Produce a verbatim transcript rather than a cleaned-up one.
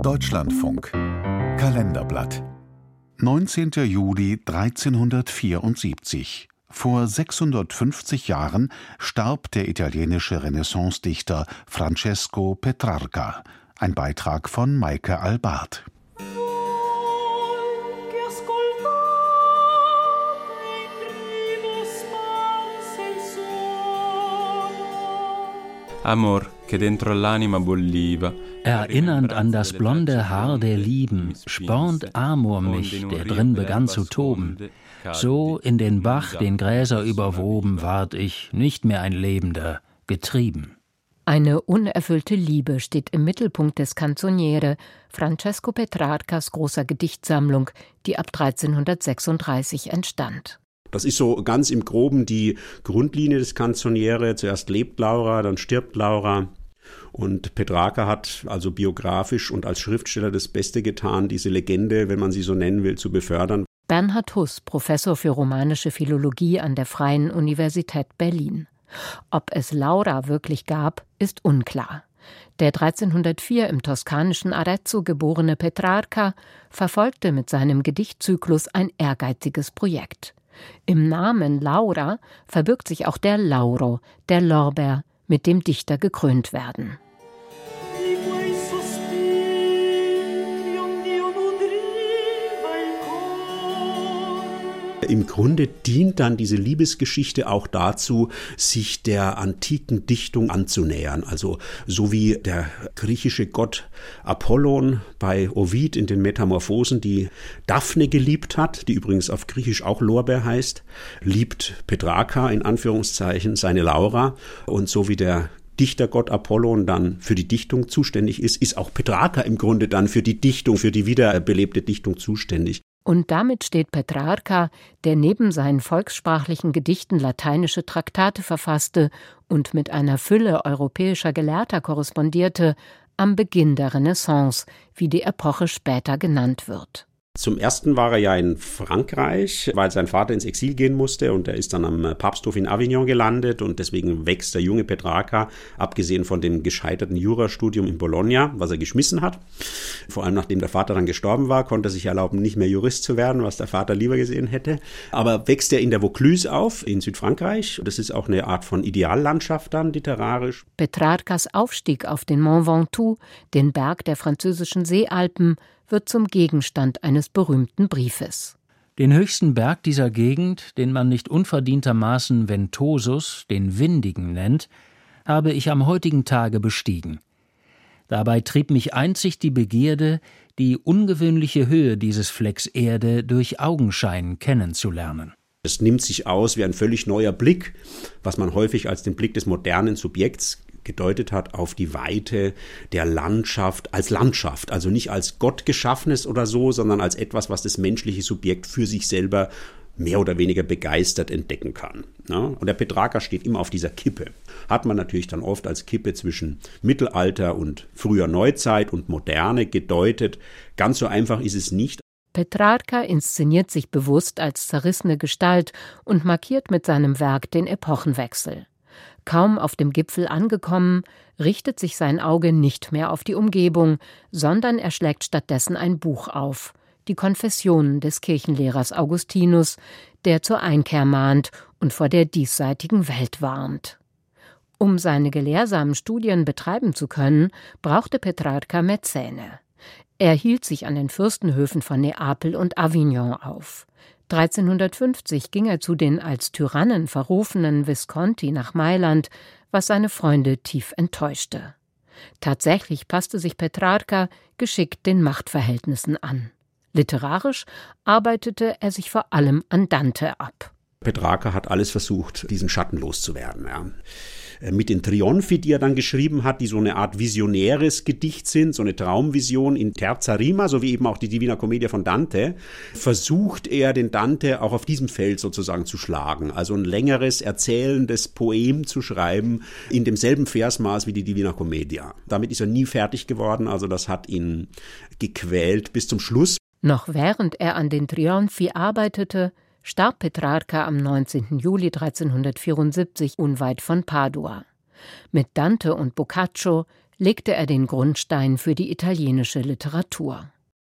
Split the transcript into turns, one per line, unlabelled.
Deutschlandfunk Kalenderblatt neunzehnter Juli dreizehnhundertvierundsiebzig. Vor sechshundertfünfzig Jahren starb der italienische Renaissance-Dichter Francesco Petrarca. Ein Beitrag von Maike Albart.
Amor, che dentro l'anima bolliva.
Erinnernd an das blonde Haar der Lieben, spornt Amor mich, der drin begann zu toben. So in den Bach, den Gräser überwoben, ward ich, nicht mehr ein Lebender, getrieben.
Eine unerfüllte Liebe steht im Mittelpunkt des Canzoniere, Francesco Petrarcas großer Gedichtsammlung, die ab dreizehnhundertsechsunddreißig entstand.
Das ist so ganz im Groben die Grundlinie des Canzoniere. Zuerst lebt Laura, dann stirbt Laura. Und Petrarca hat also biografisch und als Schriftsteller das Beste getan, diese Legende, wenn man sie so nennen will, zu befördern.
Bernhard Huss, Professor für romanische Philologie an der Freien Universität Berlin. Ob es Laura wirklich gab, ist unklar. Der dreizehnhundertvier im toskanischen Arezzo geborene Petrarca verfolgte mit seinem Gedichtzyklus ein ehrgeiziges Projekt. Im Namen Laura verbirgt sich auch der Lauro, der Lorbeer, mit dem Dichter gekrönt werden.
Im Grunde dient dann diese Liebesgeschichte auch dazu, sich der antiken Dichtung anzunähern. Also so wie der griechische Gott Apollon bei Ovid in den Metamorphosen die Daphne geliebt hat, die übrigens auf Griechisch auch Lorbeer heißt, liebt Petrarca in Anführungszeichen seine Laura. Und so wie der Dichtergott Apollon dann für die Dichtung zuständig ist, ist auch Petrarca im Grunde dann für die Dichtung, für die wiederbelebte Dichtung zuständig.
Und damit steht Petrarca, der neben seinen volkssprachlichen Gedichten lateinische Traktate verfasste und mit einer Fülle europäischer Gelehrter korrespondierte, am Beginn der Renaissance, wie die Epoche später genannt wird.
Zum ersten war er ja in Frankreich, weil sein Vater ins Exil gehen musste und er ist dann am Papsthof in Avignon gelandet und deswegen wächst der junge Petrarca, abgesehen von dem gescheiterten Jurastudium in Bologna, was er geschmissen hat. Vor allem nachdem der Vater dann gestorben war, konnte er sich erlauben, nicht mehr Jurist zu werden, was der Vater lieber gesehen hätte. Aber wächst er in der Vaucluse auf, in Südfrankreich. Das ist auch eine Art von Ideallandschaft dann, literarisch.
Petrarcas Aufstieg auf den Mont Ventoux, den Berg der französischen Seealpen, wird zum Gegenstand eines berühmten Briefes.
Den höchsten Berg dieser Gegend, den man nicht unverdientermaßen Ventosus, den Windigen, nennt, habe ich am heutigen Tage bestiegen. Dabei trieb mich einzig die Begierde, die ungewöhnliche Höhe dieses Flecks Erde durch Augenschein kennenzulernen.
Es nimmt sich aus wie ein völlig neuer Blick, was man häufig als den Blick des modernen Subjekts gedeutet hat, auf die Weite der Landschaft als Landschaft, also nicht als Gottgeschaffenes oder so, sondern als etwas, was das menschliche Subjekt für sich selber mehr oder weniger begeistert entdecken kann. Ja, und der Petrarca steht immer auf dieser Kippe. Hat man natürlich dann oft als Kippe zwischen Mittelalter und früher Neuzeit und Moderne gedeutet. Ganz so einfach ist es nicht.
Petrarca inszeniert sich bewusst als zerrissene Gestalt und markiert mit seinem Werk den Epochenwechsel. Kaum auf dem Gipfel angekommen, richtet sich sein Auge nicht mehr auf die Umgebung, sondern er schlägt stattdessen ein Buch auf, die Konfessionen des Kirchenlehrers Augustinus, der zur Einkehr mahnt und vor der diesseitigen Welt warnt. Um seine gelehrsamen Studien betreiben zu können, brauchte Petrarca Mäzene. Er hielt sich an den Fürstenhöfen von Neapel und Avignon auf. dreizehnhundertfünfzig ging er zu den als Tyrannen verrufenen Visconti nach Mailand, was seine Freunde tief enttäuschte. Tatsächlich passte sich Petrarca geschickt den Machtverhältnissen an. Literarisch arbeitete er sich vor allem an Dante ab.
Petrarca hat alles versucht, diesen Schatten loszuwerden. Ja. Mit den Trionfi, die er dann geschrieben hat, die so eine Art visionäres Gedicht sind, so eine Traumvision in terza rima, so wie eben auch die Divina Commedia von Dante, versucht er, den Dante auch auf diesem Feld sozusagen zu schlagen. Also ein längeres, erzählendes Poem zu schreiben, in demselben Versmaß wie die Divina Commedia. Damit ist er nie fertig geworden, also das hat ihn gequält bis zum Schluss.
Noch während er an den Trionfi arbeitete, starb Petrarca am neunzehnten Juli dreizehnhundertvierundsiebzig unweit von Padua. Mit Dante und Boccaccio legte er den Grundstein für die italienische Literatur.